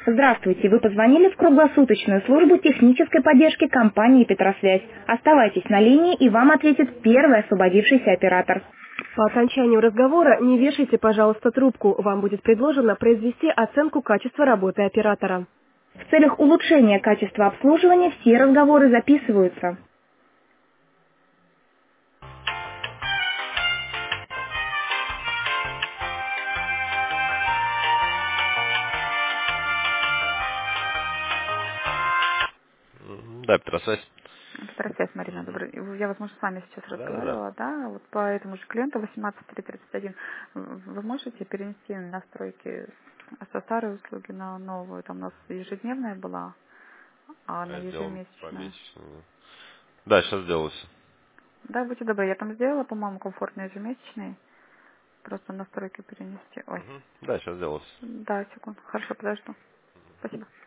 Здравствуйте, вы позвонили в круглосуточную службу технической поддержки компании «Петросвязь». Оставайтесь на линии, и вам ответит первый освободившийся оператор. По окончанию разговора не вешайте, пожалуйста, трубку. Вам будет предложено произвести оценку качества работы оператора. В целях улучшения качества обслуживания все разговоры записываются. Да, Петросвязь. Петросвязь, Марина, добрый. Я, возможно, с вами сейчас Да. разговаривала, да, вот по этому же клиенту 18331. Вы можете перенести настройки со старой услуги на новую? Там у нас ежедневная была, а на Я сделал ежемесячную. помесячную. Да, сейчас сделался. Да, будьте добры, я там сделала, по-моему, комфортный ежемесячный. Просто настройки перенести. Ой, Да, сейчас сделался. да, секунду. Хорошо, подожду. Спасибо.